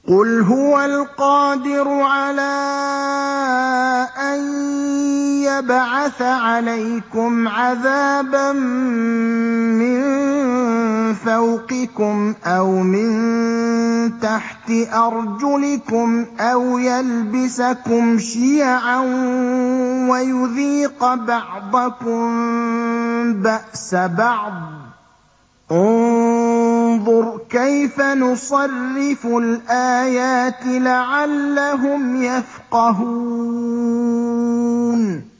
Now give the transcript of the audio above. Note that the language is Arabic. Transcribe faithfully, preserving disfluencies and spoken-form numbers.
قُلْ هُوَ الْقَادِرُ عَلَىٰ أَن يَبْعَثَ عَلَيْكُمْ عَذَابًا مِّن فَوْقِكُمْ أَوْ مِن تَحْتِ أَرْجُلِكُمْ أَوْ يَلْبِسَكُمْ شِيَعًا وَيُذِيقَ بَعْضَكُم بَأْسَ بَعْضٍ ۗ انظُرْ كَيْفَ نُصَرِّفُ الْآيَاتِ لَعَلَّهُمْ يَفْقَهُونَ